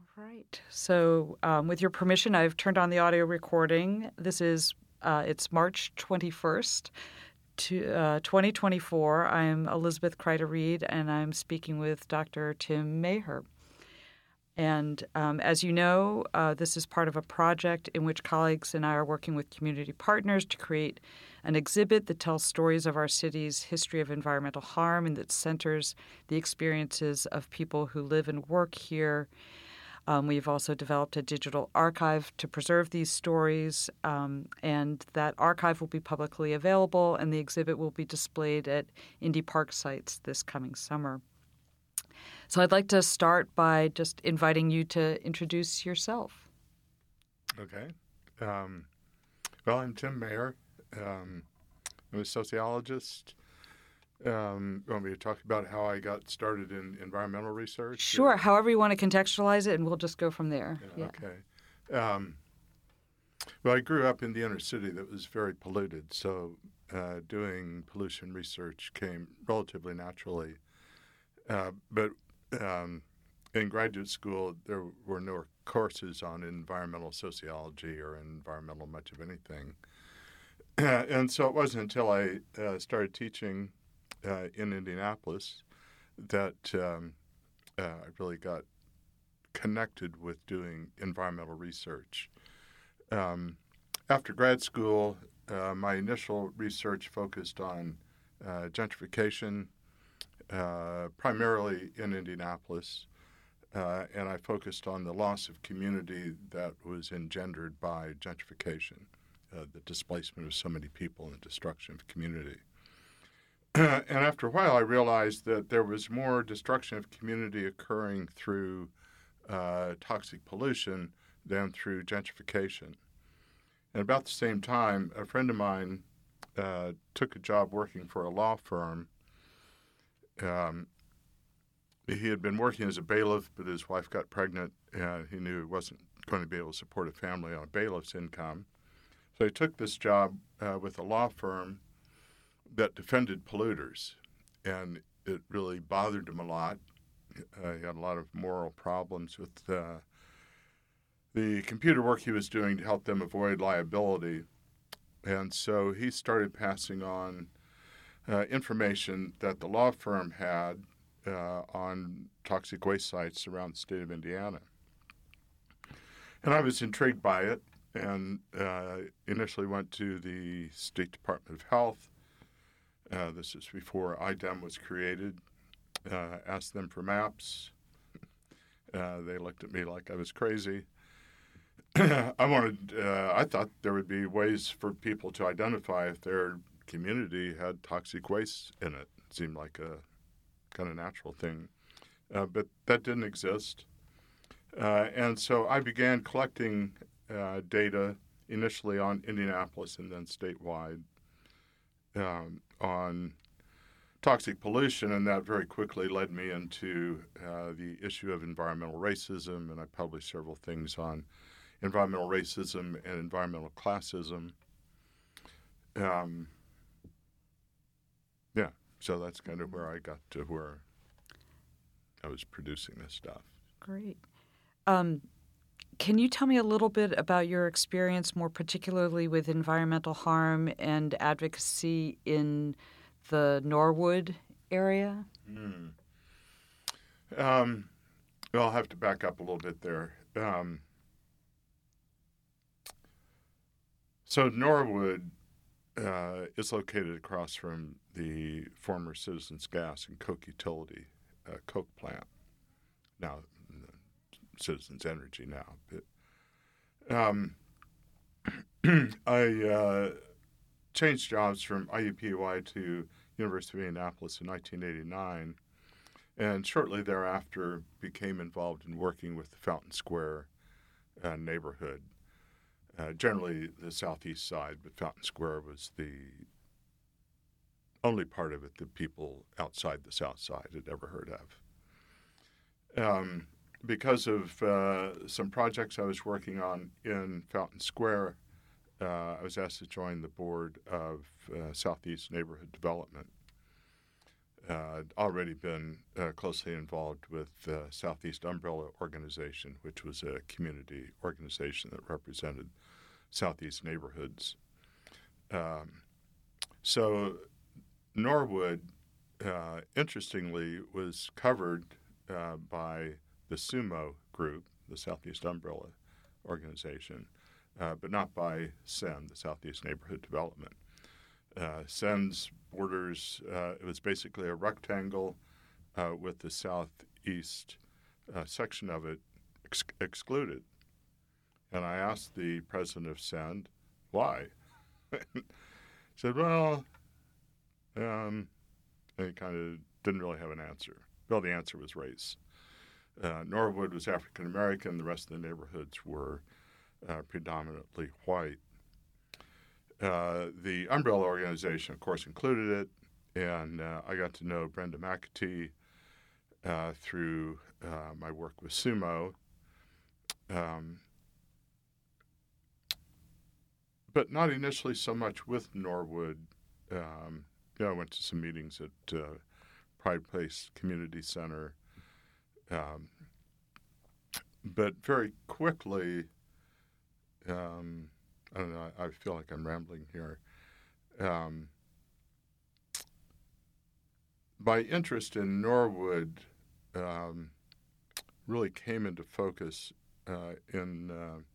Right. So, with your permission, I've turned on the audio recording. This is it's March 21st, 2024. I'm Elizabeth Kreider-Reed, and I'm speaking with Dr. Tim Maher. And as you know, this is part of a project in which colleagues and I are working with community partners to create an exhibit that tells stories of our city's history of environmental harm and that centers the experiences of people who live and work here. We've also developed a digital archive to preserve these stories, and that archive will be publicly available, and the exhibit will be displayed at Indy Park sites this coming summer. So I'd like to start by just inviting you to introduce yourself. Okay. Well, I'm Tim Maher. I'm a sociologist. You want me to talk about how I got started in environmental research? Sure. However you want to contextualize it, and we'll just go from there. Yeah. Okay. Well, I grew up in the inner city that was very polluted, so doing pollution research came relatively naturally. But in graduate school, there were no courses on environmental sociology or environmental much of anything. And so it wasn't until I started teaching in Indianapolis that I really got connected with doing environmental research. After grad school, my initial research focused on gentrification, primarily in Indianapolis, and I focused on the loss of community that was engendered by gentrification, the displacement of so many people and the destruction of community. And after a while, I realized that there was more destruction of community occurring through toxic pollution than through gentrification. And about the same time, a friend of mine took a job working for a law firm. He had been working as a bailiff, but his wife got pregnant, and he knew he wasn't going to be able to support a family on a bailiff's income. So he took this job with a law firm that defended polluters, and it really bothered him a lot. He had a lot of moral problems with the computer work he was doing to help them avoid liability. And so he started passing on information that the law firm had on toxic waste sites around the state of Indiana. And I was intrigued by it, and initially went to the State Department of Health. This is before IDEM was created. Asked them for maps. They looked at me like I was crazy. I thought there would be ways for people to identify if their community had toxic waste in it. It seemed like a kind of natural thing. But that didn't exist. And so I began collecting data initially on Indianapolis and then statewide on toxic pollution, and that very quickly led me into the issue of environmental racism, and I published several things on environmental racism and environmental classism. So that's kind of where I got to where I was producing this stuff. Great. Can you tell me a little bit about your experience, more particularly with environmental harm and advocacy in the Norwood area? Well, I'll have to back up a little bit there. So Norwood is located across from the former Citizens Gas and Coke Utility, Coke plant, now Citizens Energy now. But, I changed jobs from IUPUI to University of Indianapolis in 1989, and shortly thereafter became involved in working with the Fountain Square neighborhood. Generally the southeast side, but Fountain Square was the only part of it that people outside the south side had ever heard of. Because of some projects I was working on in Fountain Square, I was asked to join the board of Southeast Neighborhood Development. already been closely involved with the Southeast Umbrella Organization, which was a community organization that represented Southeast neighborhoods. So Norwood, interestingly, was covered by the SUMO group, the Southeast Umbrella Organization, but not by SEND, the Southeast Neighborhood Development. SEND's borders, it was basically a rectangle with the southeast section of it excluded. And I asked the president of SEND, why? He said, well, and he kind of didn't really have an answer. Well, the answer was race. Norwood was African American. The rest of the neighborhoods were predominantly white. The Umbrella Organization, of course, included it, and I got to know Brenda McAtee through my work with SUMO. But not initially so much with Norwood. I went to some meetings at Pride Place Community Center. But very quickly, I don't know, I feel like I'm rambling here. My interest in Norwood really came into focus in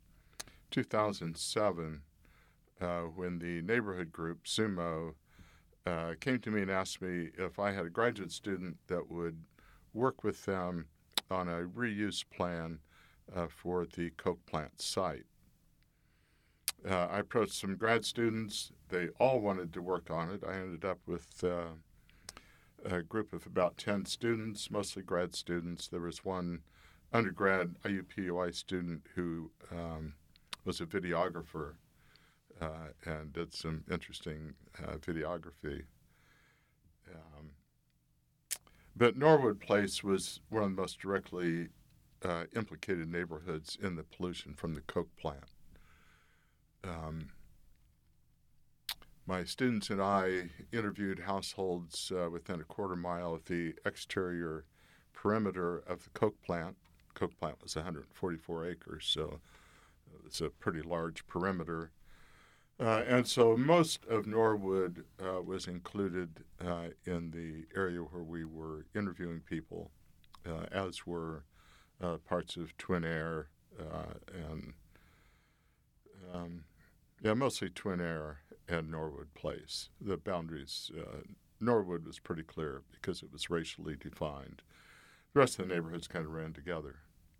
2007 when the neighborhood group, SUMO, came to me and asked me if I had a graduate student that would work with them on a reuse plan for the Coke plant site. I approached some grad students. They all wanted to work on it. I ended up with a group of about 10 students, mostly grad students. There was one undergrad IUPUI student who was a videographer and did some interesting videography. But Norwood Place was one of the most directly implicated neighborhoods in the pollution from the Coke plant. My students and I interviewed households within a quarter mile of the exterior perimeter of the Coke plant. Coke plant was 144 acres, so it's a pretty large perimeter. And so most of Norwood was included in the area where we were interviewing people, as were parts of Twin Air and mostly Twin Air and Norwood Place. The boundaries, Norwood was pretty clear because it was racially defined. The rest of the neighborhoods kind of ran together.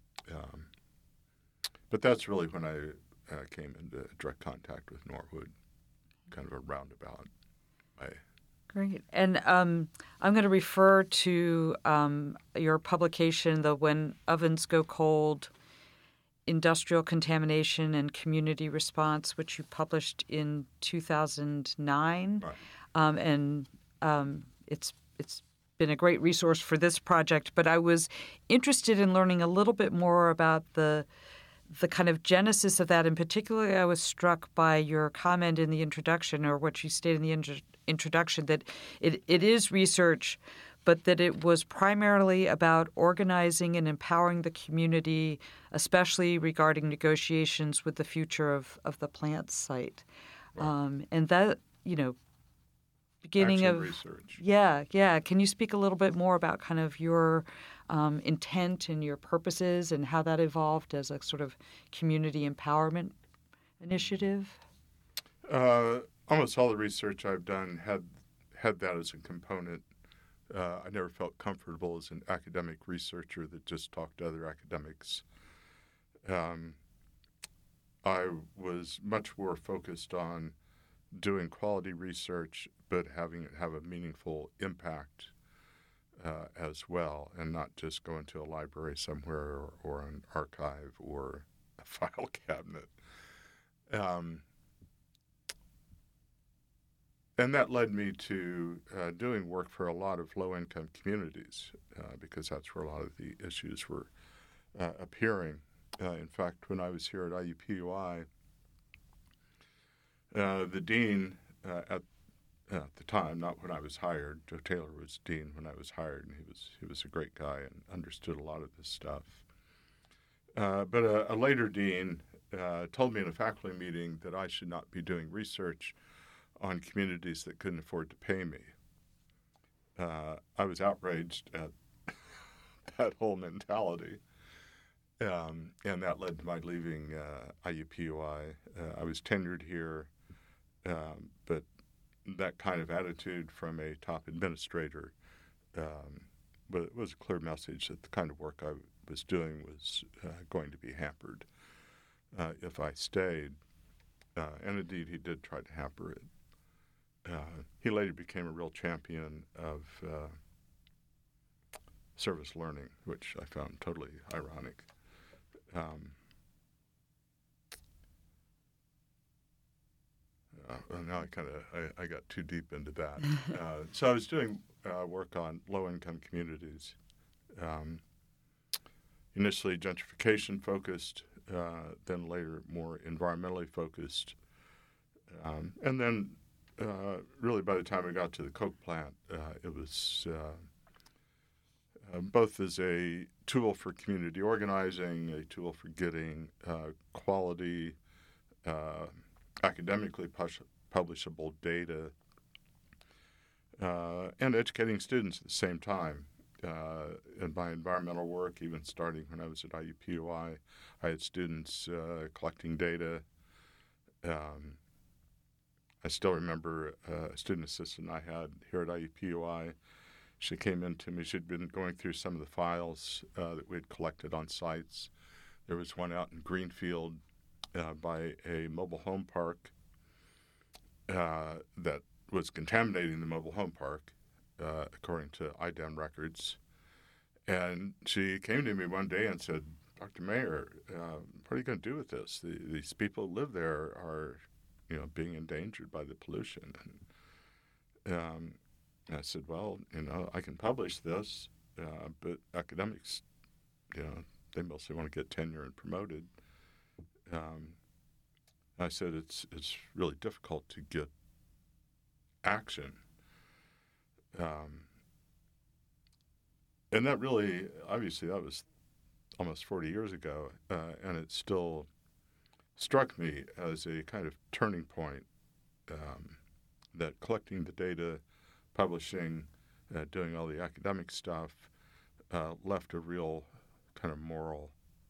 But that's really when I came into direct contact with Norwood, kind of a roundabout way. Great. And I'm going to refer to your publication, the When Ovens Go Cold, Industrial Contamination and Community Response, which you published in 2009. Right. And it's been a great resource for this project. But I was interested in learning a little bit more about the kind of genesis of that. And particularly, I was struck by your comment in the introduction, or what you stated in the introduction, that it is research, but that it was primarily about organizing and empowering the community, especially regarding negotiations with the future of the plant site. Right. And that, beginning Action of research. Yeah. Can you speak a little bit more about kind of your intent and your purposes and how that evolved as a sort of community empowerment initiative? Almost all the research I've done had that as a component. I never felt comfortable as an academic researcher that just talked to other academics. I was much more focused on doing quality research, but having it have a meaningful impact as well, and not just go into a library somewhere or an archive or a file cabinet. And that led me to doing work for a lot of low-income communities because that's where a lot of the issues were appearing. In fact, when I was here at IUPUI, the dean at at the time, not when I was hired. Joe Taylor was dean when I was hired, and he was a great guy and understood a lot of this stuff. But a later dean told me in a faculty meeting that I should not be doing research on communities that couldn't afford to pay me. I was outraged at that whole mentality, and that led to my leaving IUPUI. I was tenured here, but that kind of attitude from a top administrator but it was a clear message that the kind of work I was doing was going to be hampered if I stayed. And indeed, he did try to hamper it. He later became a real champion of service learning, which I found totally ironic. Now I got too deep into that. So I was doing work on low-income communities. Initially gentrification focused, then later more environmentally focused. And then really by the time we got to the Coke plant, it was both as a tool for community organizing, a tool for getting quality, academically publishable data, and educating students at the same time. In my environmental work, even starting when I was at IUPUI, I had students collecting data. I still remember a student assistant I had here at IUPUI. She came in to me. She'd been going through some of the files that we had collected on sites. There was one out in Greenfield by a mobile home park that was contaminating the mobile home park, according to IDEM records. And she came to me one day and said, "Dr. Mayer, what are you going to do with this? These people who live there are, being endangered by the pollution." And I said, "Well, I can publish this, but academics, they mostly want to get tenure and promoted." I said, it's really difficult to get action. And that really, obviously, that was almost 40 years ago, and it still struck me as a kind of turning point, that collecting the data, publishing, doing all the academic stuff, left a real kind of moral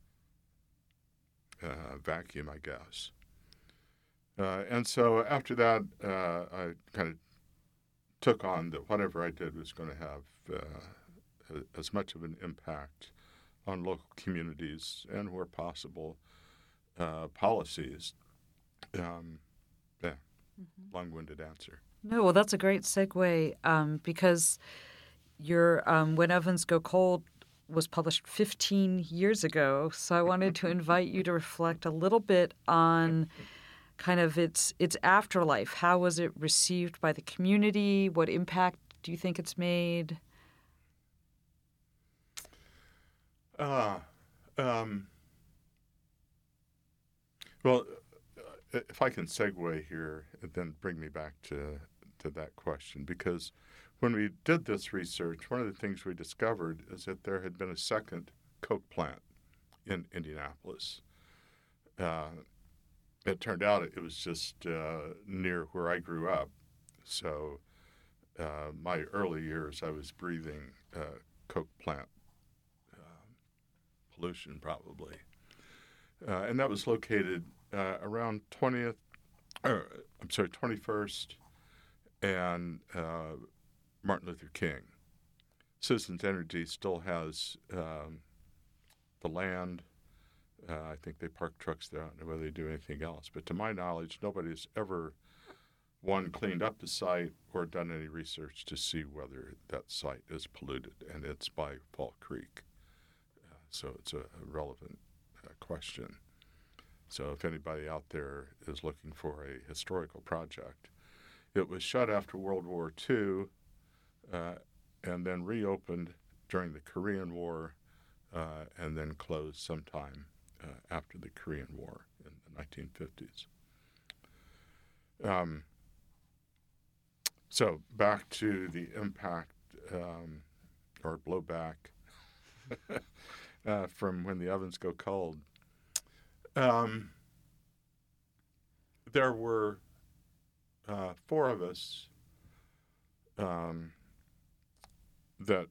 vacuum, I guess. And so after that, I kind of took on that whatever I did was going to have as much of an impact on local communities and, where possible, policies. Long-winded answer. No, well, that's a great segue because your When Ovens Go Cold was published 15 years ago. So I wanted to invite you to reflect a little bit on kind of its afterlife. How was it received by the community? What impact do you think it's made? Well, if I can segue here, then bring me back to that question, because when we did this research, one of the things we discovered is that there had been a second Coke plant in Indianapolis. It turned out it was just near where I grew up. So my early years, I was breathing Coke plant pollution, probably. And that was located around 21st and Martin Luther King. Citizens Energy still has the land. I think they park trucks there. I don't know whether they do anything else. But to my knowledge, nobody's ever, one, cleaned up the site or done any research to see whether that site is polluted, and it's by Fall Creek. So it's a relevant question. So if anybody out there is looking for a historical project, it was shut after World War II and then reopened during the Korean War and then closed sometime after the Korean War in the 1950s. So back to the impact or blowback from when the ovens go cold. There were 4 of us that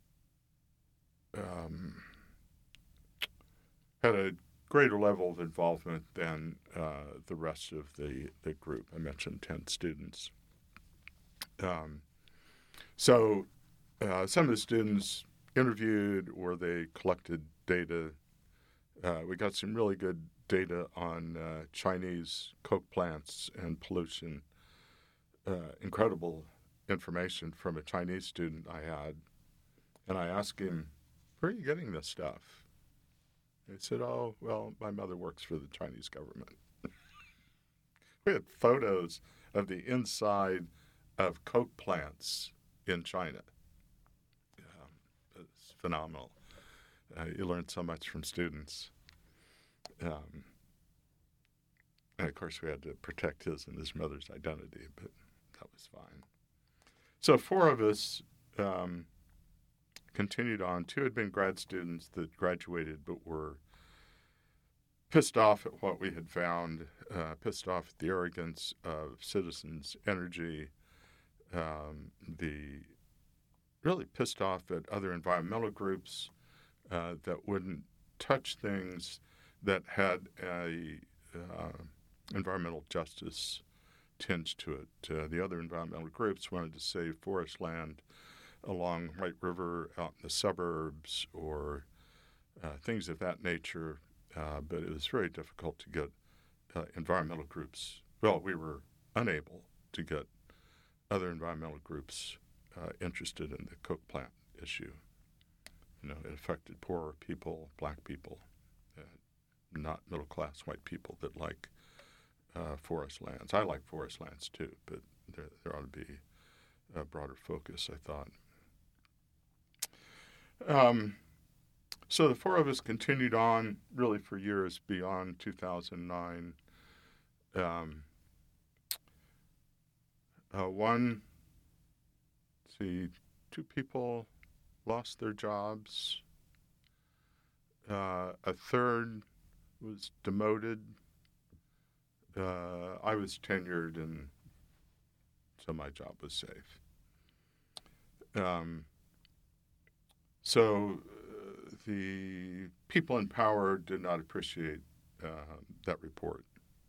had a greater level of involvement than the rest of the group. I mentioned 10 students. So some of the students interviewed or they collected data. We got some really good data on Chinese coke plants and pollution. Incredible information from a Chinese student I had. And I asked him, where are you getting this stuff? He said, oh, well, my mother works for the Chinese government. We had photos of the inside of coke plants in China. It's phenomenal. You learn so much from students. And of course, we had to protect his and his mother's identity, but that was fine. So 4 of us continued on. 2 had been grad students that graduated but were pissed off at what we had found, pissed off at the arrogance of Citizens Energy, really pissed off at other environmental groups that wouldn't touch things that had a environmental justice tinge to it. The other environmental groups wanted to save forest land along White River, out in the suburbs, or things of that nature. But it was very difficult to get environmental groups. Well, we were unable to get other environmental groups interested in the coke plant issue. It affected poorer people, black people, not middle-class white people that like forest lands. I like forest lands too, but there ought to be a broader focus, I thought. So the 4 of us continued on really for years beyond 2009. Two people lost their jobs. A third was demoted. I was tenured, and so my job was safe. So the people in power did not appreciate that report.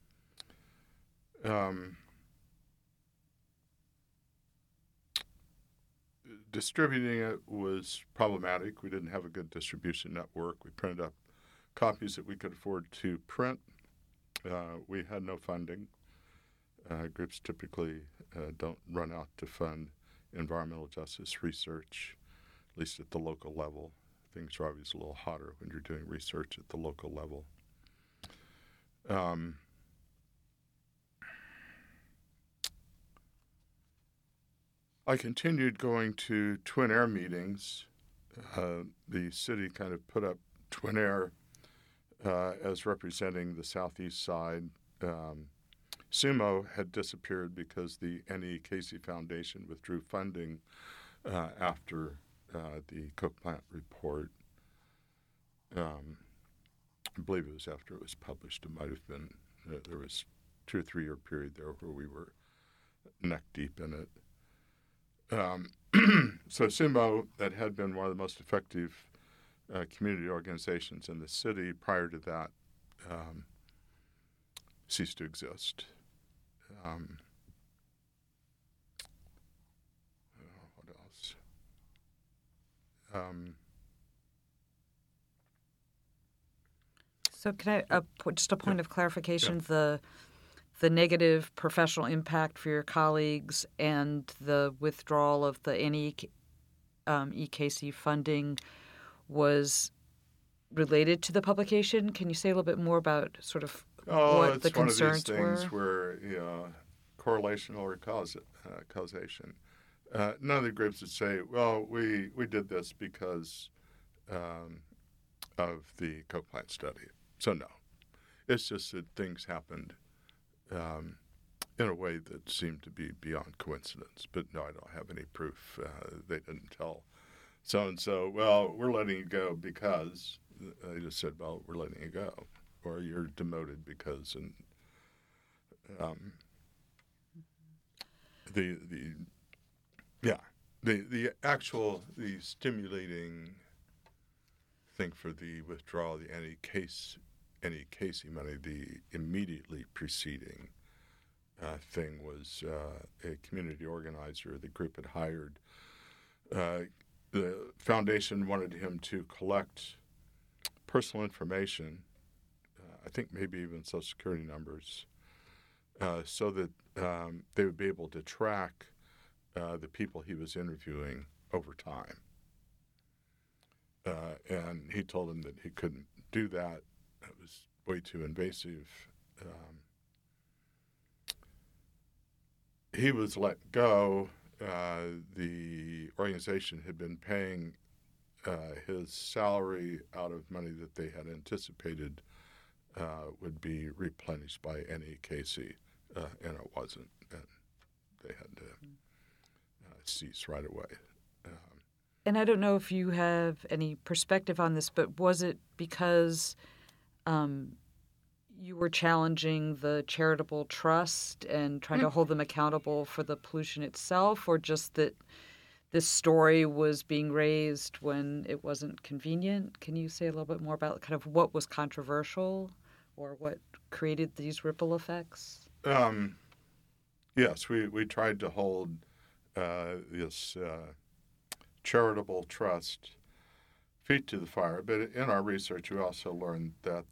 Distributing it was problematic. We didn't have a good distribution network. We printed up copies that we could afford to print. We had no funding. Groups typically don't run out to fund environmental justice research, at least at the local level. Things are always a little hotter when you're doing research at the local level. I continued going to Twin Air meetings. The city kind of put up Twin Air as representing the southeast side. SUMO had disappeared because the N.E. Casey Foundation withdrew funding after the coke plant report. I believe it was after it was published. It might have been, there was 2 or 3 year period there where we were neck deep in it. So SUMO, that had been one of the most effective community organizations in the city prior to that, ceased to exist. What else? So can I just a point of clarification? Yeah. The negative professional impact for your colleagues and the withdrawal of the NEKC funding was related to the publication. Can you say a little bit more about sort of what the concerns were? It's one of these things where correlation or causation. None of the groups would say, well, we did this because of the coke plant study. So no. It's just that things happened in a way that seemed to be beyond coincidence. But no, I don't have any proof. They didn't tell so-and-so, well, we're letting you go because, they just said, well, we're letting you go, or you're demoted because, and the stimulating thing for the withdrawal, the any Casey money, the immediately preceding thing was a community organizer the group had hired. The foundation wanted him to collect personal information, I think maybe even Social Security numbers, so that they would be able to track the people he was interviewing over time. And he told him that he couldn't do that. It was way too invasive. He was let go. The organization had been paying his salary out of money that they had anticipated would be replenished by NEKC, and it wasn't. And they had to cease right away. And I don't know if you have any perspective on this, but was it because you were challenging the charitable trust and trying to hold them accountable for the pollution itself, or just that this story was being raised when it wasn't convenient? Can you say a little bit more about kind of what was controversial or what created these ripple effects? Yes, we tried to hold this charitable trust feet to the fire, but in our research we also learned that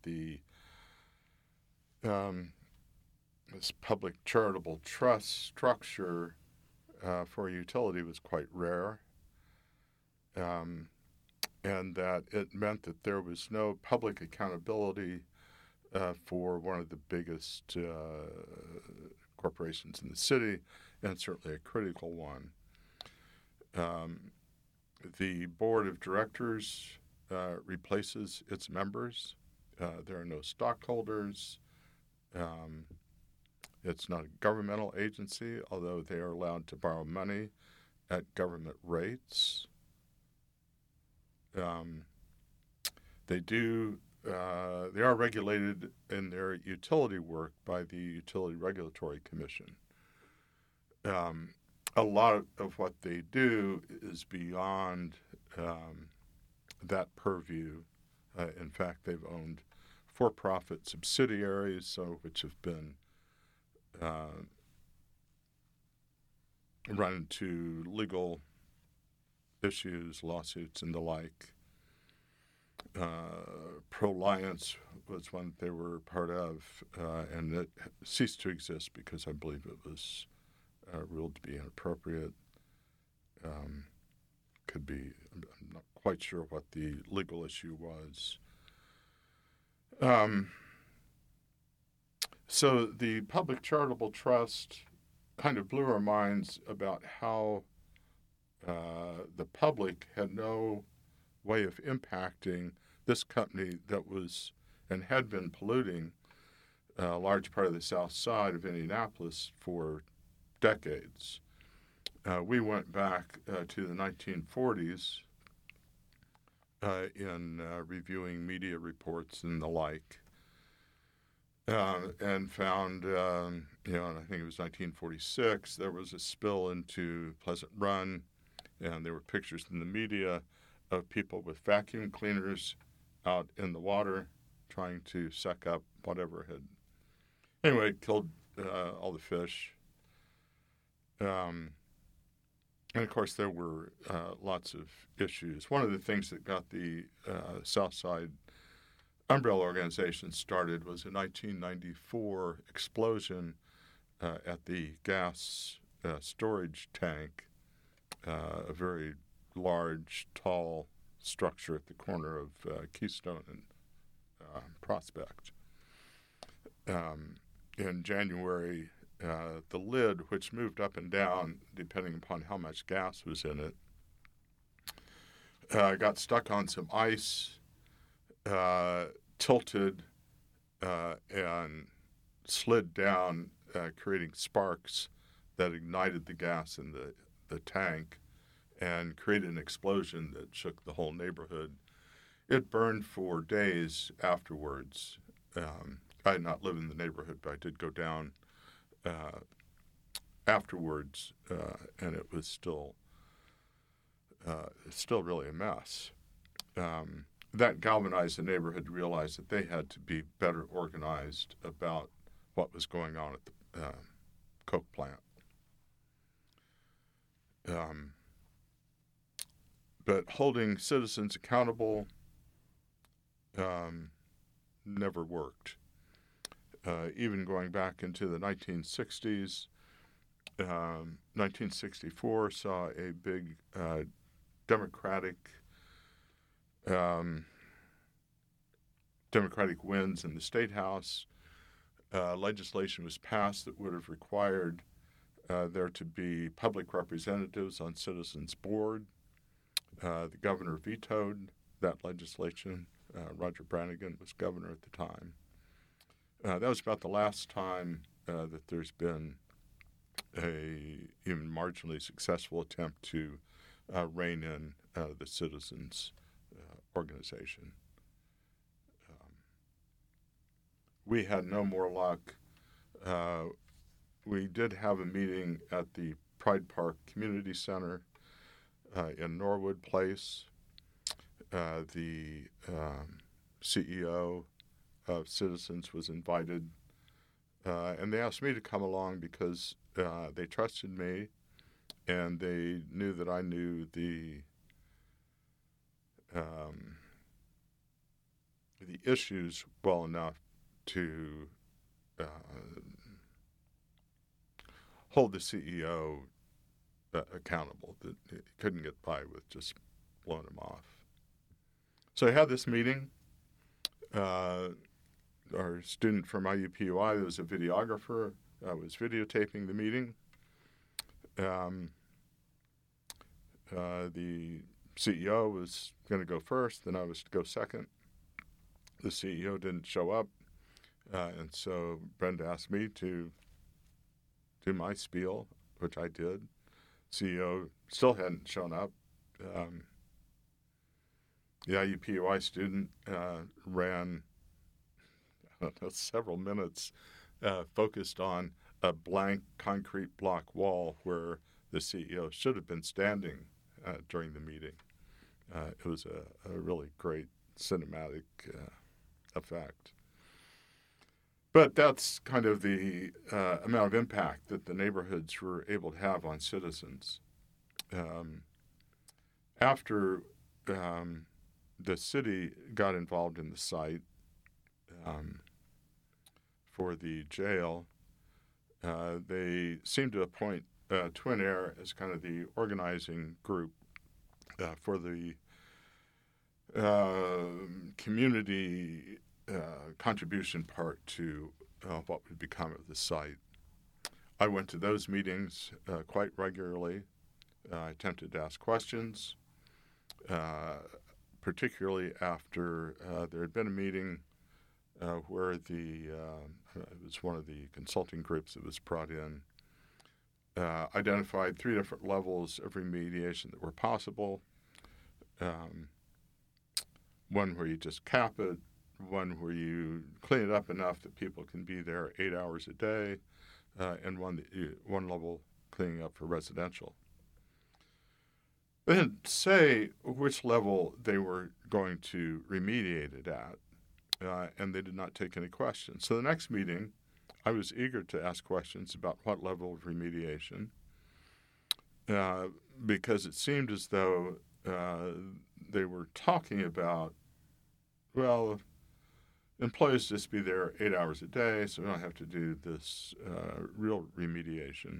this public charitable trust structure for a utility was quite rare, and that it meant that there was no public accountability for one of the biggest corporations in the city, and certainly a critical one. The board of directors replaces its members. There are no stockholders. It's not a governmental agency, although they are allowed to borrow money at government rates. They are regulated in their utility work by the Utility Regulatory Commission. A lot of what they do is beyond that purview. In fact, they've owned for-profit subsidiaries, some of which have been run into legal issues, lawsuits, and the like. Proliance was one that they were part of, and it ceased to exist because I believe it was ruled to be inappropriate. Could be, I'm not quite sure what the legal issue was. So the public charitable trust kind of blew our minds about how the public had no way of impacting this company that was and had been polluting a large part of the south side of Indianapolis for decades. We went back to the 1940s in reviewing media reports and the like, and found, and I think it was 1946, there was a spill into Pleasant Run, and there were pictures in the media of people with vacuum cleaners out in the water trying to suck up whatever had, anyway, killed all the fish. And, of course, there were lots of issues. One of the things that got the Southside Umbrella Organization started was a 1994 explosion at the gas storage tank, a very large, tall structure at the corner of Keystone and Prospect. In January, the lid, which moved up and down depending upon how much gas was in it, got stuck on some ice, tilted, and slid down creating sparks that ignited the gas in the tank and created an explosion that shook the whole neighborhood. It burned for days afterwards. I did not live in the neighborhood, but I did go down afterwards, and it was still really a mess. That galvanized the neighborhood to realize that they had to be better organized about what was going on at the coke plant. But holding citizens accountable never worked. Even going back into the 1960s, 1964 saw a big Democratic wins in the State House. Legislation was passed that would have required there to be public representatives on Citizens Board. The governor vetoed that legislation. Roger Brannigan was governor at the time. That was about the last time that there's been a even marginally successful attempt to rein in the citizens organization. We had no more luck. We did have a meeting at the Pride Park Community Center in Norwood Place. The CEO of Citizens was invited, and they asked me to come along because they trusted me, and they knew that I knew the issues well enough to hold the CEO accountable, that he couldn't get by with just blowing him off. So I had this meeting. Our student from IUPUI was a videographer, was videotaping the meeting. The CEO was going to go first, then I was to go second. The CEO didn't show up, and so Brenda asked me to do my spiel, which I did. CEO still hadn't shown up. The IUPUI student ran several minutes focused on a blank concrete block wall where the CEO should have been standing during the meeting. It was a really great cinematic effect. But that's kind of the amount of impact that the neighborhoods were able to have on citizens. After the city got involved in the site for the jail, they seemed to appoint Twin Air as kind of the organizing group for the community contribution part to what would become of the site. I went to those meetings quite regularly. I attempted to ask questions, particularly after there had been a meeting where it was one of the consulting groups that was brought in, identified 3 different levels of remediation that were possible. One where you just cap it, one where you clean it up enough that people can be there 8 hours a day, and one level cleaning up for residential. They didn't say which level they were going to remediate it at, and they did not take any questions. So the next meeting, I was eager to ask questions about what level of remediation, because it seemed as though they were talking about, well, employees just be there 8 hours a day, so we don't have to do this real remediation.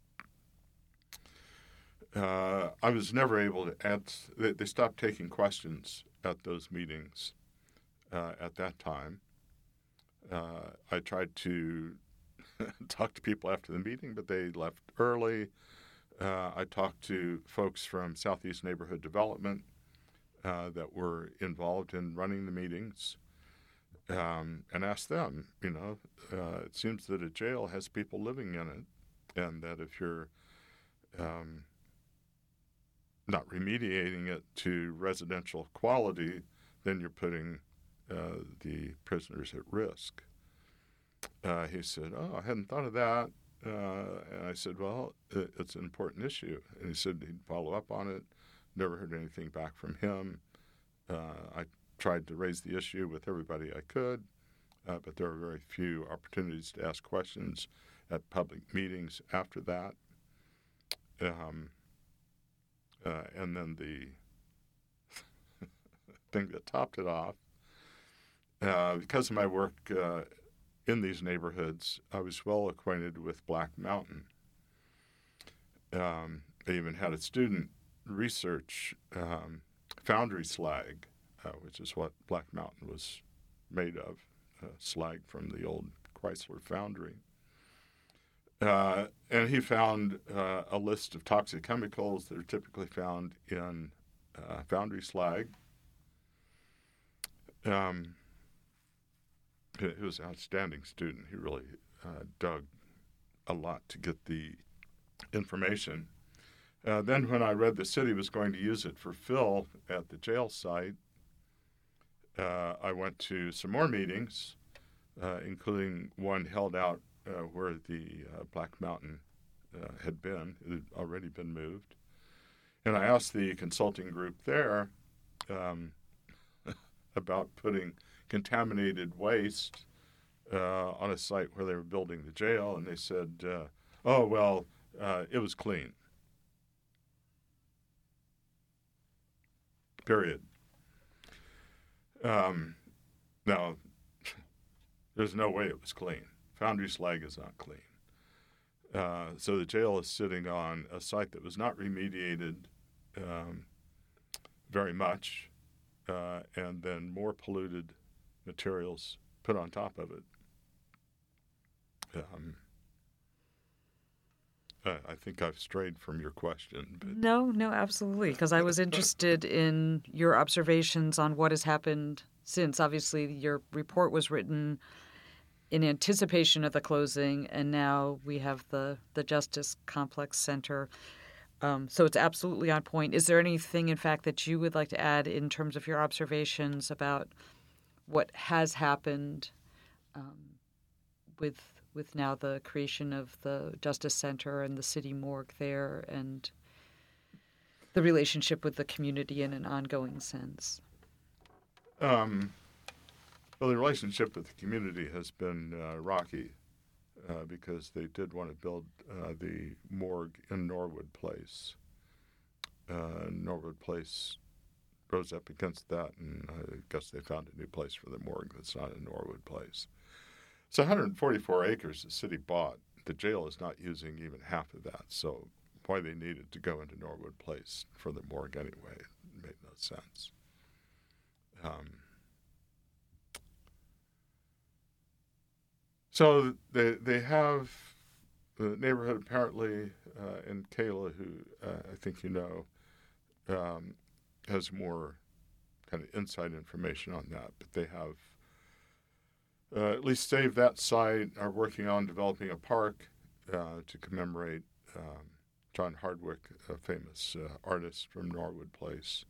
I was never able to they stopped taking questions at those meetings at that time. I tried to talk to people after the meeting, but they left early. I talked to folks from Southeast Neighborhood Development that were involved in running the meetings. and ask them. It seems that a jail has people living in it, and that if you're not remediating it to residential quality, then you're putting the prisoners at risk. He said, I hadn't thought of that. And I said, well, it's an important issue. And he said he'd follow up on it. Never heard anything back from him. I tried to raise the issue with everybody I could, but there were very few opportunities to ask questions at public meetings after that. And then the thing that topped it off, because of my work in these neighborhoods, I was well acquainted with Black Mountain. I even had a student research foundry slag, which is what Black Mountain was made of, slag from the old Chrysler foundry. And he found a list of toxic chemicals that are typically found in foundry slag. He was an outstanding student. He really dug a lot to get the information. Then when I read the city was going to use it for fill at the jail site, I went to some more meetings, including one held out where the Black Mountain had been. It had already been moved. And I asked the consulting group there about putting contaminated waste on a site where they were building the jail, and they said, it was clean. Period. Now, there's no way it was clean. Foundry slag is not clean. So the jail is sitting on a site that was not remediated very much, and then more polluted materials put on top of it. I think I've strayed from your question. But... No, absolutely, because I was interested in your observations on what has happened since. Obviously, your report was written in anticipation of the closing, and now we have the Justice Complex Center. So it's absolutely on point. Is there anything, in fact, that you would like to add in terms of your observations about what has happened with now the creation of the Justice Center and the city morgue there, and the relationship with the community in an ongoing sense? Well, the relationship with the community has been rocky because they did want to build the morgue in Norwood Place. Norwood Place rose up against that, and I guess they found a new place for the morgue that's not in Norwood Place. It's 144 acres the city bought. The jail is not using even half of that, so why they needed to go into Norwood Place for the morgue anyway made no sense. So they have the neighborhood apparently in Kayla, who I think you know, has more kind of inside information on that, but they have at least saved that site, are working on developing a park to commemorate John Hardwick, a famous artist from Norwood Place.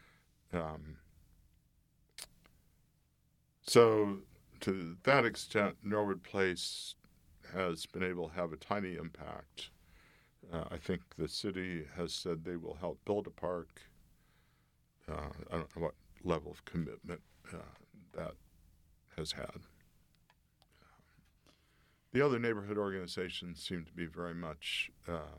So to that extent, Norwood Place has been able to have a tiny impact. I think the city has said they will help build a park. I don't know what level of commitment that has had. The other neighborhood organizations seem to be very much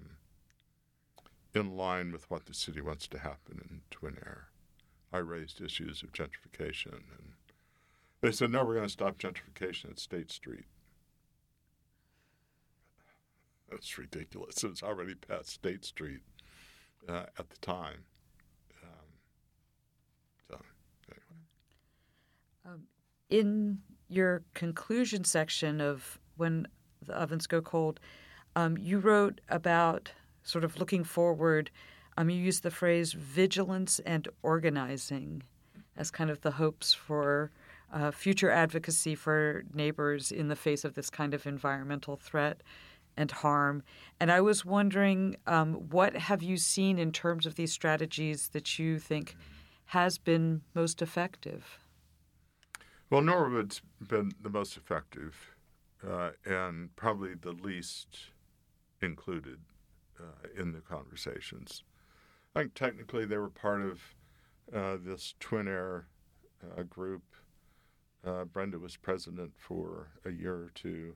in line with what the city wants to happen in Twin Air. I raised issues of gentrification, and they said, no, we're going to stop gentrification at State Street. That's ridiculous. It was already past State Street at the time. Anyway. In your conclusion section of When the Ovens Go Cold, you wrote about sort of looking forward. You used the phrase vigilance and organizing as kind of the hopes for future advocacy for neighbors in the face of this kind of environmental threat and harm. And I was wondering, what have you seen in terms of these strategies that you think has been most effective? Well, Norwood's been the most effective and probably the least included in the conversations. I think technically they were part of this Twin Air group. Brenda was president for a year or two.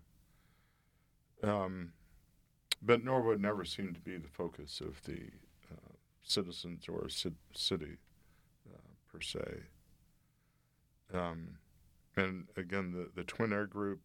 But Norwood never seemed to be the focus of the citizens or city per se. And again, the Twin Air group,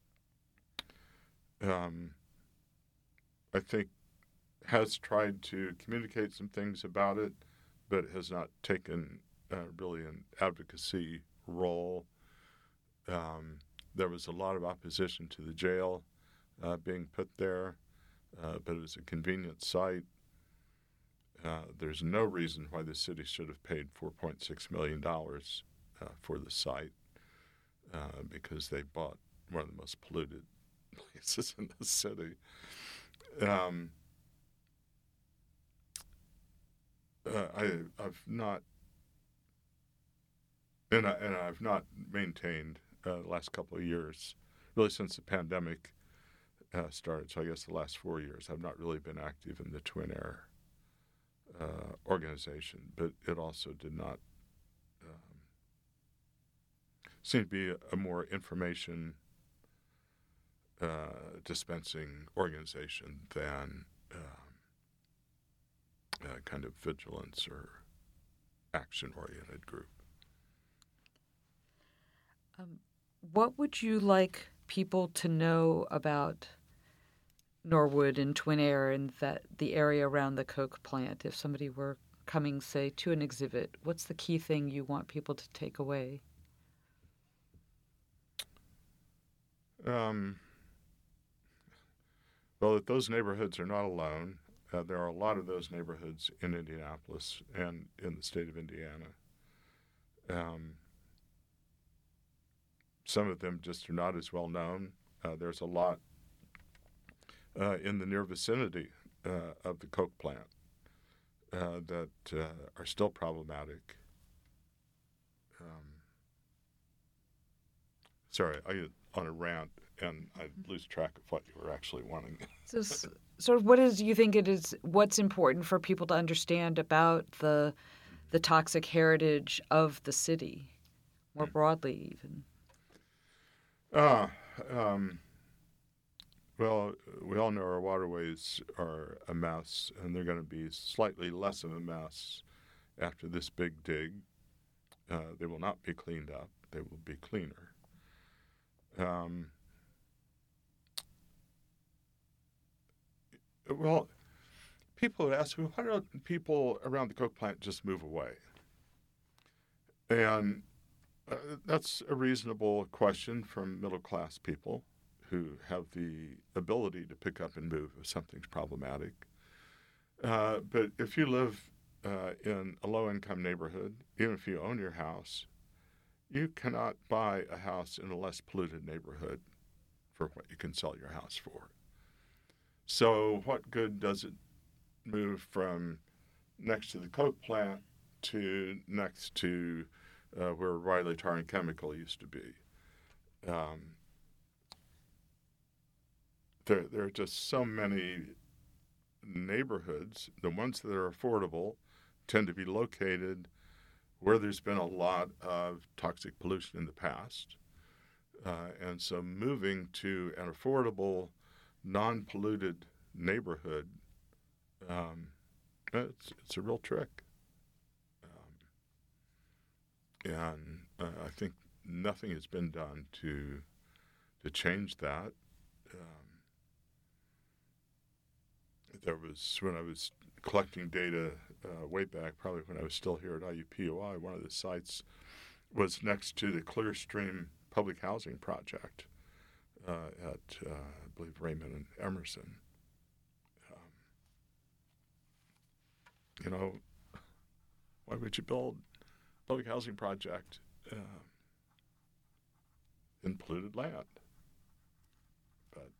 I think, has tried to communicate some things about it, but has not taken really an advocacy role. There was a lot of opposition to the jail being put there, but it was a convenient site. There's no reason why the city should have paid $4.6 million for the site because they bought one of the most polluted places in the city. I've not, and I've not maintained the last couple of years, really since the pandemic started. So I guess the last 4 years, I've not really been active in the Twin Air organization, but it also did not seem to be a more information dispensing organization than kind of vigilance or action-oriented group. What would you like people to know about Norwood and Twin Air and that the area around the Coke plant? If somebody were coming, say, to an exhibit, what's the key thing you want people to take away? Well, that those neighborhoods are not alone. There are a lot of those neighborhoods in Indianapolis and in the state of Indiana. Some of them just are not as well known. There's a lot in the near vicinity of the Coke plant that are still problematic. Sorry, I get on a rant and I lose track of what you were actually wanting. So, sort of, what is you think it is? What's important for people to understand about the toxic heritage of the city, more broadly, even? Well, we all know our waterways are a mess, and they're going to be slightly less of a mess after this big dig. They will not be cleaned up. They will be cleaner. Well, people would ask me, why don't people around the Coke plant just move away? And that's a reasonable question from middle-class people who have the ability to pick up and move if something's problematic. But if you live in a low-income neighborhood, even if you own your house, you cannot buy a house in a less polluted neighborhood for what you can sell your house for. So what good does it move from next to the Coke plant to next to where Riley Tar and Chemical used to be? There are just so many neighborhoods. The ones that are affordable tend to be located where there's been a lot of toxic pollution in the past. And so moving to an affordable, non-polluted neighborhood, it's a real trick. And I think nothing has been done to change that. There was, when I was collecting data way back, probably when I was still here at IUPUI, one of the sites was next to the Clearstream Public Housing Project at, I believe, Raymond and Emerson. Why would you build a public housing project in polluted land. But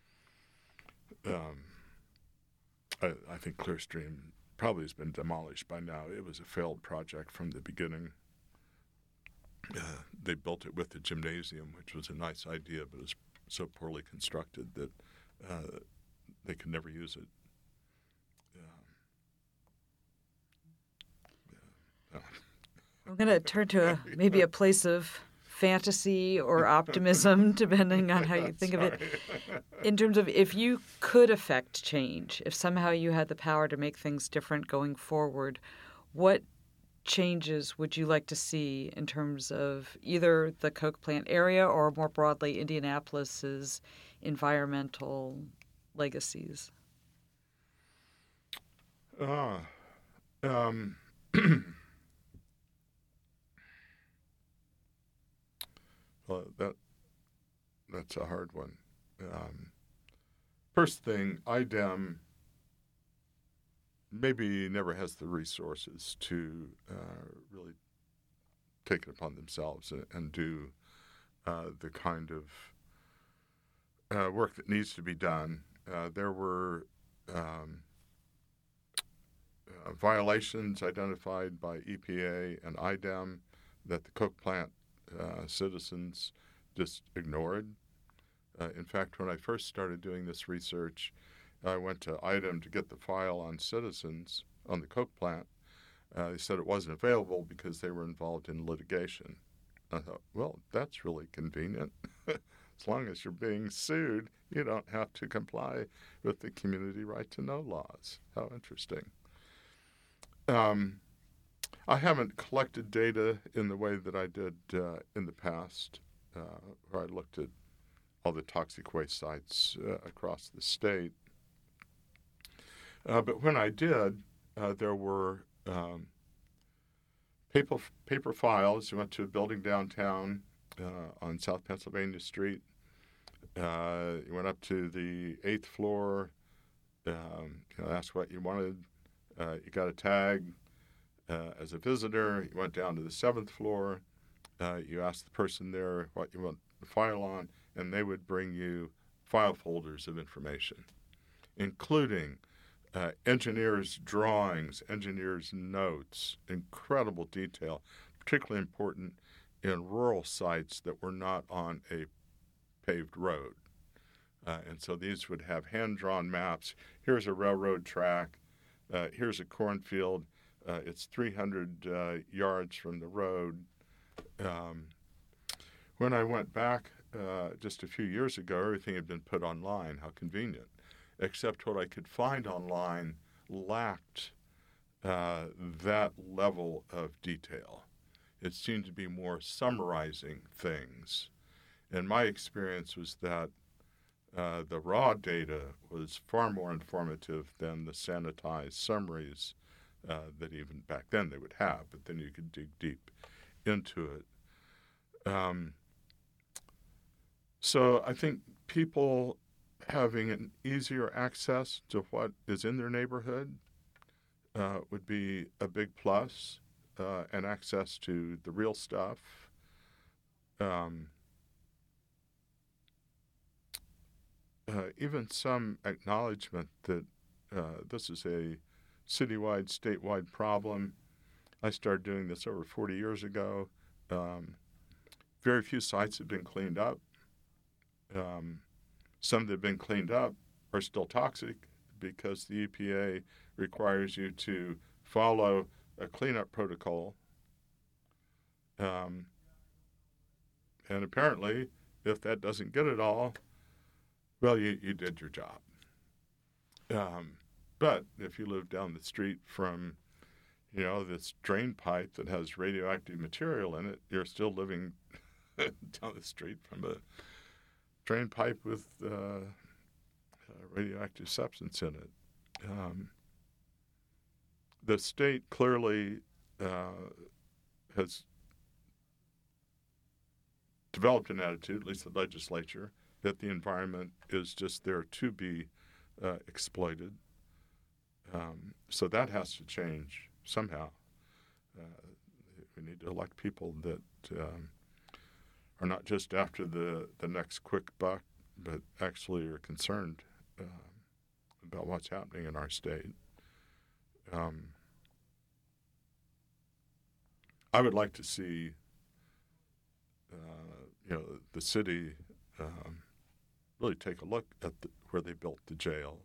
I think Clearstream probably has been demolished by now. It was a failed project from the beginning. They built it with the gymnasium, which was a nice idea, but it was so poorly constructed that they could never use it. I'm going to turn to maybe a place of fantasy or optimism, depending on how you think of it. In terms of if you could affect change, if somehow you had the power to make things different going forward, what changes would you like to see in terms of either the Coke plant area or more broadly Indianapolis's environmental legacies? Well, that's a hard one. First thing, IDEM maybe never has the resources to really take it upon themselves and do the kind of work that needs to be done. There were violations identified by EPA and IDEM that the Coke plant citizens just ignored. In fact, when I first started doing this research, I went to IDEM to get the file on citizens on the Coke plant. They said it wasn't available because they were involved in litigation. I thought, well, that's really convenient. As long as you're being sued, you don't have to comply with the community right to know laws. How interesting. I haven't collected data in the way that I did in the past, where I looked at all the toxic waste sites across the state. But when I did, there were paper files. You went to a building downtown on South Pennsylvania Street. You went up to the 8th floor. Asked what you wanted. You got a tag. As a visitor, you went down to the 7th floor. You asked the person there what you want the file on, and they would bring you file folders of information, including engineers' drawings, engineers' notes, incredible detail, particularly important in rural sites that were not on a paved road. And so these would have hand-drawn maps. Here's a railroad track. Here's a cornfield. It's 300 yards from the road. When I went back just a few years ago, everything had been put online. How convenient. Except what I could find online lacked that level of detail. It seemed to be more summarizing things. And my experience was that the raw data was far more informative than the sanitized summaries that even back then they would have, but then you could dig deep into it. So I think people having an easier access to what is in their neighborhood would be a big plus, and access to the real stuff. Even some acknowledgement that this is a citywide, statewide problem. I started doing this over 40 years ago. Very few sites have been cleaned up. Some that have been cleaned up are still toxic because the EPA requires you to follow a cleanup protocol. And apparently, if that doesn't get it all, well, you did your job. But if you live down the street from, this drain pipe that has radioactive material in it, you're still living down the street from a drain pipe with radioactive substance in it. The state clearly has developed an attitude, at least the legislature, that the environment is just there to be exploited. So that has to change somehow. We need to elect people that are not just after the next quick buck, but actually are concerned about what's happening in our state. I would like to see, the city really take a look at where they built the jail.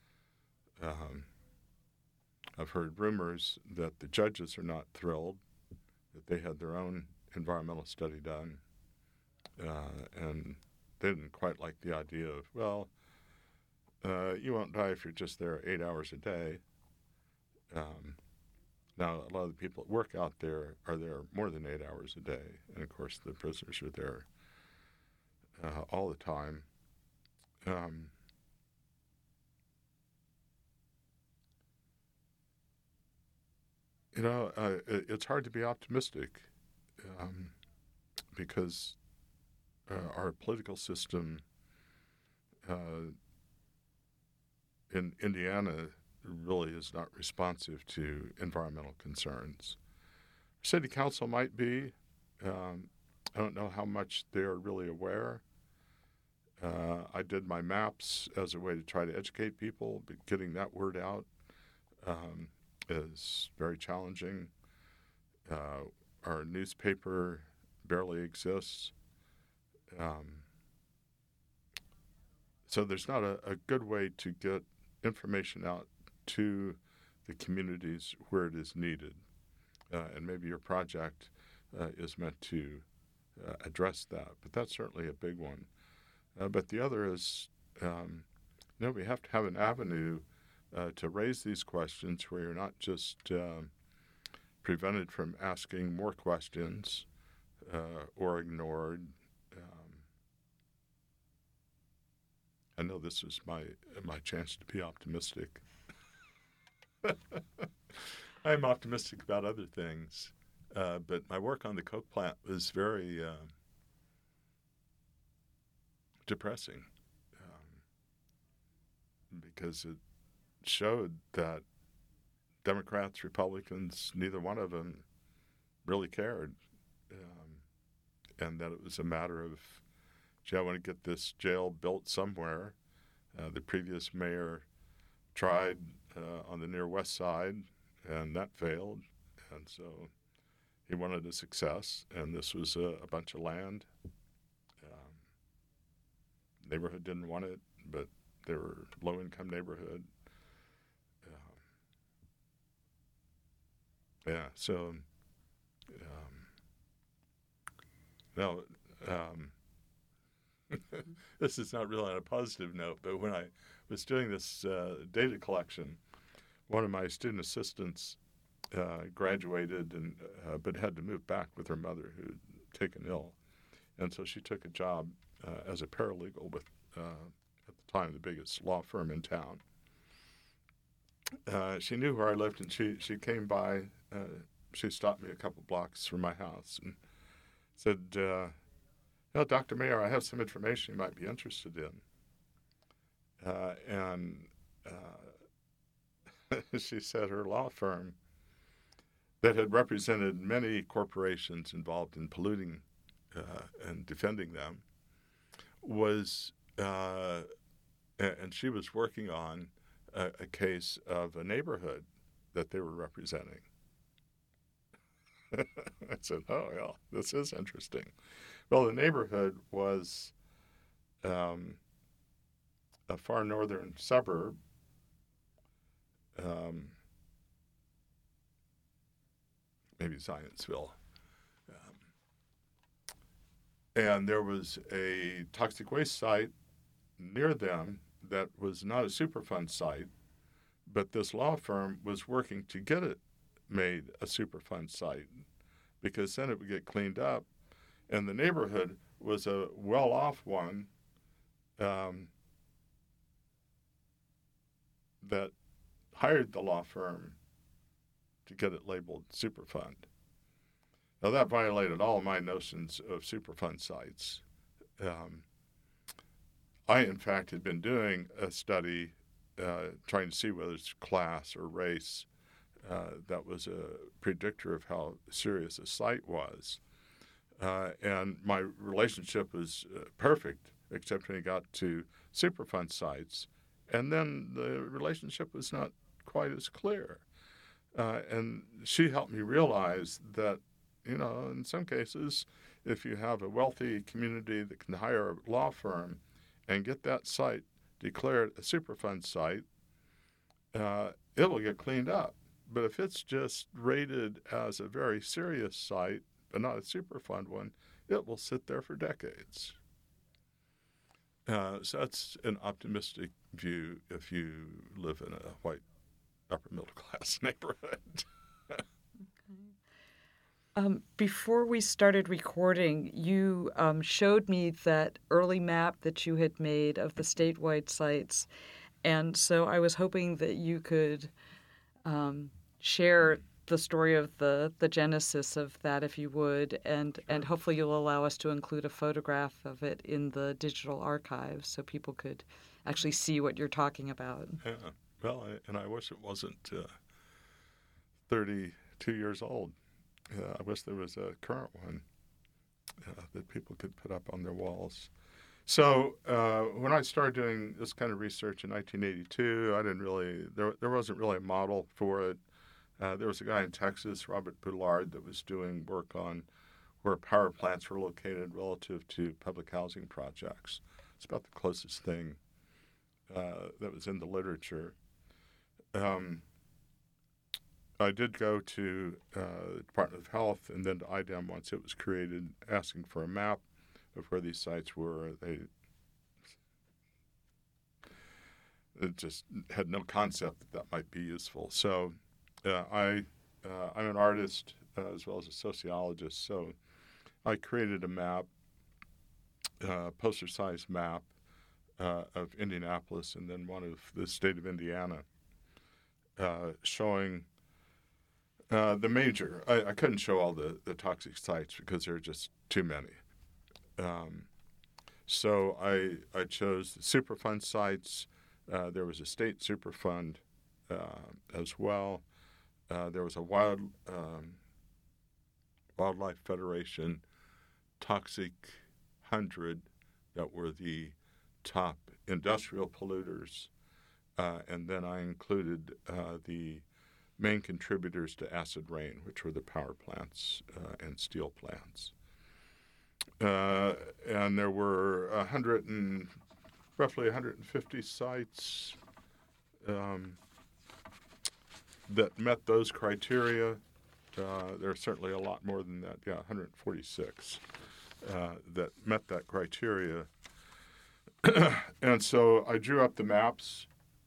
I've heard rumors that the judges are not thrilled that they had their own environmental study done, and they didn't quite like the idea of, well, you won't die if you're just there 8 hours a day. Now, a lot of the people that work out there are there more than 8 hours a day, and of course the prisoners are there all the time. It's hard to be optimistic because our political system in Indiana really is not responsive to environmental concerns. City council might be. I don't know how much they're really aware. I did my maps as a way to try to educate people, but getting that word out is very challenging. Our newspaper barely exists. So there's not a good way to get information out to the communities where it is needed. And maybe your project is meant to address that, but that's certainly a big one. But the other is, we have to have an avenue to raise these questions where you're not just prevented from asking more questions or ignored. I know this is my chance to be optimistic. I'm optimistic about other things, but my work on the coke plant was very depressing because it showed that Democrats, Republicans, neither one of them really cared, and that it was a matter of, gee, I want to get this jail built somewhere. The previous mayor tried on the near west side, and that failed, and so he wanted a success, and this was a bunch of land. Neighborhood didn't want it, but they were low-income neighborhood. So no, this is not really on a positive note, but when I was doing this data collection, one of my student assistants graduated but had to move back with her mother who had taken ill. And so she took a job as a paralegal with, at the time, the biggest law firm in town. She knew where I lived, and she came by. She stopped me a couple blocks from my house and said, Dr. Mayer, I have some information you might be interested in. And she said her law firm that had represented many corporations involved in polluting and defending them was, and she was working on a case of a neighborhood that they were representing. I said, oh, yeah, this is interesting. Well, the neighborhood was a far northern suburb, maybe Zionsville. And there was a toxic waste site near them that was not a Superfund site, but this law firm was working to get it made a Superfund site because then it would get cleaned up. And the neighborhood was a well-off one that hired the law firm to get it labeled Superfund. Now, that violated all my notions of Superfund sites. I, in fact, had been doing a study trying to see whether it's class or race that was a predictor of how serious a site was. And my relationship was perfect, except when he got to Superfund sites. And then the relationship was not quite as clear. And she helped me realize that, in some cases, if you have a wealthy community that can hire a law firm and get that site declared a Superfund site, it will get cleaned up. But if it's just rated as a very serious site, but not a Superfund one, it will sit there for decades. So that's an optimistic view if you live in a white upper middle class neighborhood. Before we started recording, you showed me that early map that you had made of the statewide sites. And so I was hoping that you could share the story of the genesis of that, if you would, and hopefully you'll allow us to include a photograph of it in the digital archive so people could actually see what you're talking about. Yeah. Well, and I wish it wasn't 32 years old. I wish there was a current one that people could put up on their walls. So when I started doing this kind of research in 1982, I didn't really there wasn't really a model for it. There was a guy in Texas, Robert Boulard, that was doing work on where power plants were located relative to public housing projects. It's about the closest thing that was in the literature. I did go to the Department of Health and then to IDEM once it was created, asking for a map of where these sites were. They just had no concept that might be useful. So I'm an artist as well as a sociologist, so I created a map, poster-sized map of Indianapolis and then one of the state of Indiana, showing the major. I couldn't show all the toxic sites because there are just too many. So I chose the Superfund sites. There was a state Superfund as well. There was a Wildlife Federation Toxic 100 that were the top industrial polluters. And then I included the main contributors to acid rain, which were the power plants and steel plants. And there were roughly 150 sites that met those criteria. There are certainly a lot more than that. 146 that met that criteria. And so I drew up the maps.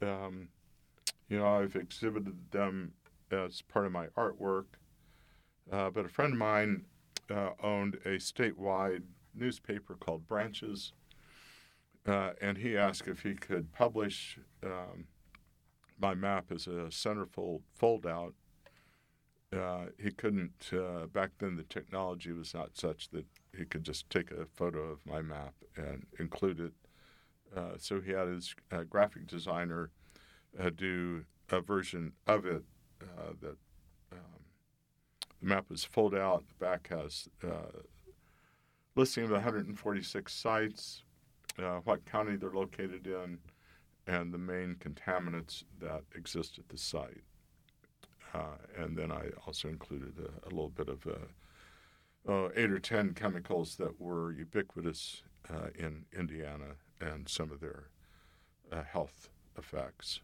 I've exhibited them as part of my artwork. But a friend of mine owned a statewide newspaper called Branches, and he asked if he could publish my map as a centerfold fold-out. He couldn't, back then the technology was not such that he could just take a photo of my map and include it. So he had his graphic designer do a version of it that the map is fold out. The back has listing of 146 sites, what county they're located in, and the main contaminants that exist at the site. And then I also included a little bit of 8 or 10 chemicals that were ubiquitous in Indiana and some of their health effects.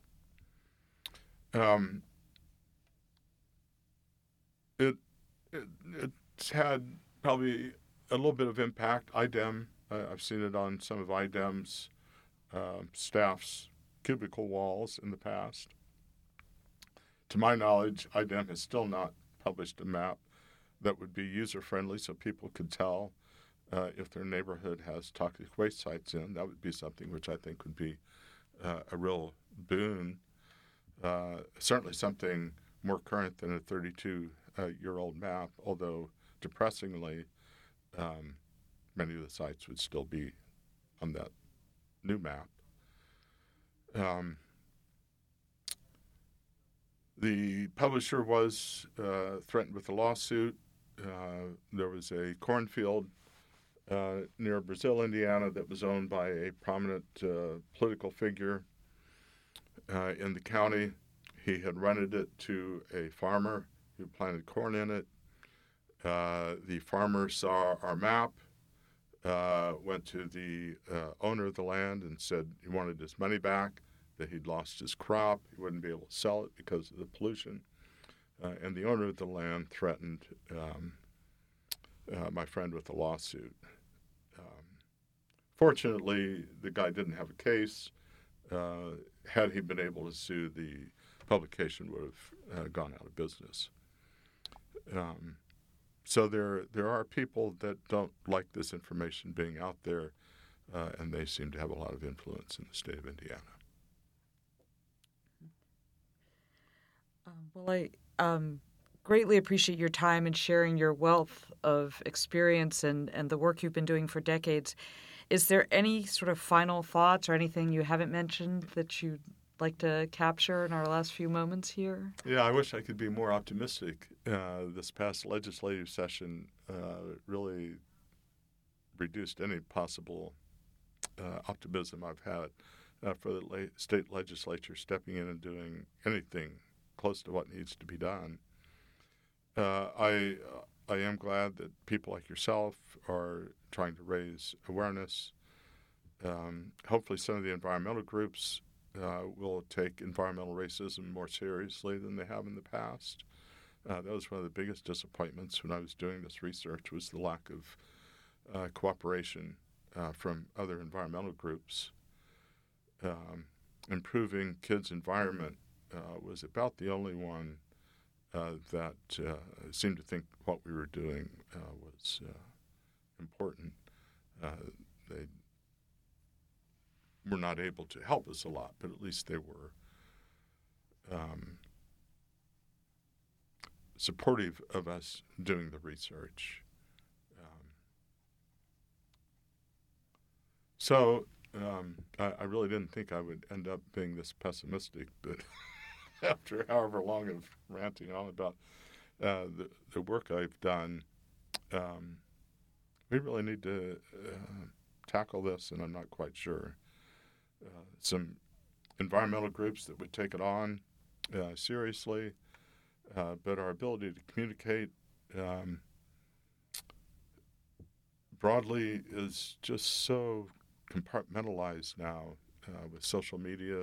It's had probably a little bit of impact. IDEM, I've seen it on some of IDEM's staff's cubicle walls in the past. To my knowledge, IDEM has still not published a map that would be user-friendly so people could tell if their neighborhood has toxic waste sites in. That would be something which I think would be a real boon. Certainly something more current than a 32-year-old map, although depressingly, many of the sites would still be on that new map. The publisher was threatened with a lawsuit there was a cornfield near Brazil, Indiana, that was owned by a prominent political figure in the county. He had rented it to a farmer who planted corn in it. The farmer saw our map, went to the owner of the land and said he wanted his money back, that he'd lost his crop, he wouldn't be able to sell it because of the pollution. And the owner of the land threatened my friend with a lawsuit. Fortunately, the guy didn't have a case. Had he been able to sue, the publication would have gone out of business. So there are people that don't like this information being out there, and they seem to have a lot of influence in the state of Indiana. Well, I greatly appreciate your time and sharing your wealth of experience and the work you've been doing for decades. Is there any sort of final thoughts or anything you haven't mentioned that you'd like to capture in our last few moments here? Yeah, I wish I could be more optimistic. This past legislative session really reduced any possible optimism I've had for the state legislature stepping in and doing anything close to what needs to be done. I am glad that people like yourself are trying to raise awareness. Hopefully some of the environmental groups will take environmental racism more seriously than they have in the past. That was one of the biggest disappointments when I was doing this research, was the lack of cooperation from other environmental groups. Improving kids' environment was about the only one that seemed to think what we were doing was important. They were not able to help us a lot, but at least they were supportive of us doing the research. I really didn't think I would end up being this pessimistic, but after however long of ranting on about the work I've done, we really need to tackle this, and I'm not quite sure. Some environmental groups that would take it on seriously, but our ability to communicate broadly is just so compartmentalized now with social media.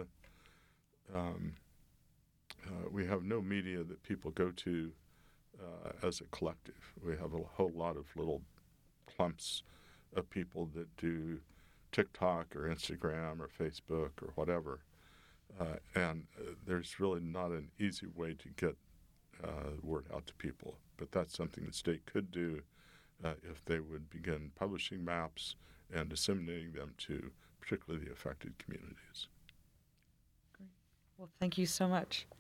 We have no media that people go to as a collective. We have a whole lot of little clumps of people that do TikTok or Instagram or Facebook or whatever. And there's really not an easy way to get word out to people. But that's something the state could do if they would begin publishing maps and disseminating them to particularly the affected communities. Great. Well, thank you so much.